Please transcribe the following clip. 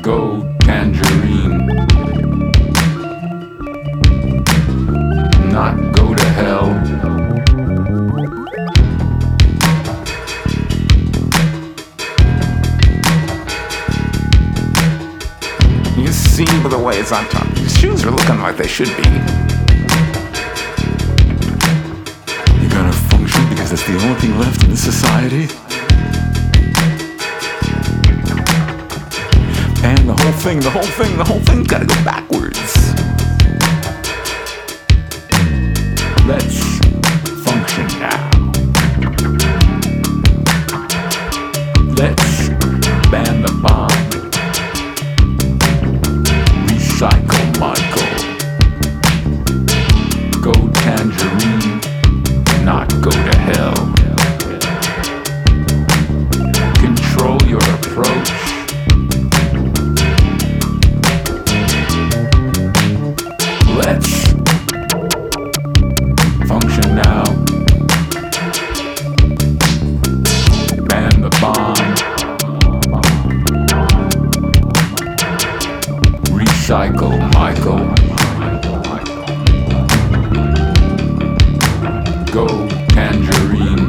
Go tangerine. Not go to hell. You see by the way it's on top. These shoes are looking like they should be. You gotta function because that's the only thing left in this society. And the whole thing's gotta go backwards. Let's function now. Let's ban the bomb. Recycle Michael. Go tangerine, not go to hell. Control your approach. Let's function now. Ban the bomb. Recycle Michael. Go tangerine.